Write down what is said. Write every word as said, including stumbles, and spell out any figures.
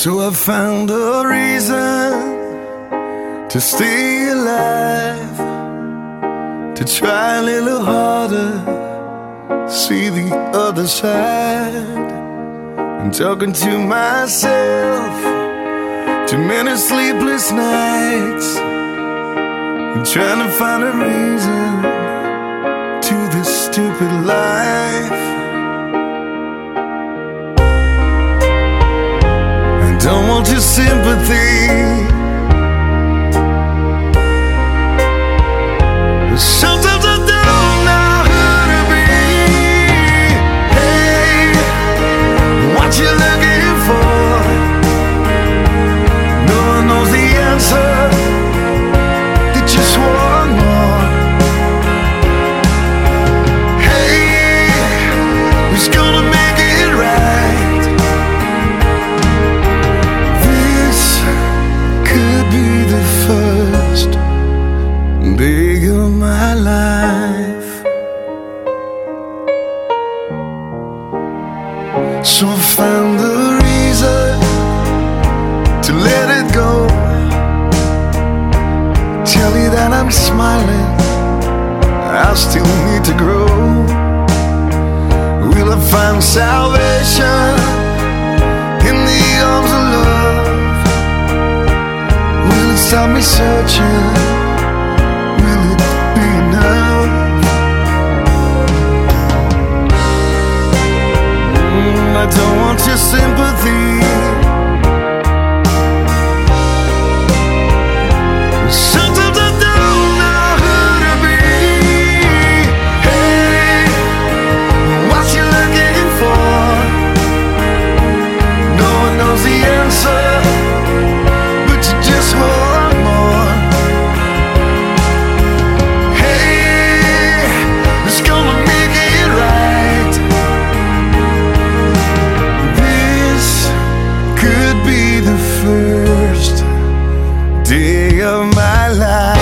So I found a reason to stay alive, to try a little harder, see the other side. I'm talking to myself, too many sleepless nights, I'm trying to find a reason to this stupid life. I don't want your sympathy, sometimes I don't know who to be. Hey, what you looking for? No one knows the answer, they just want more. Hey, who's gonna make it right? This could be the first day of my life. So I found the reason to let it go, tell you that I'm smiling, I still need to grow. Will I find salvation in the arms of love? Will it stop me searching? Will it be enough? Mm, I don't want your sympathy, sometimes I don't know who to be. Hey, what you looking for? No one knows the answer, but you just want more. Hey, it's gonna make it right. This could be the first day of my life.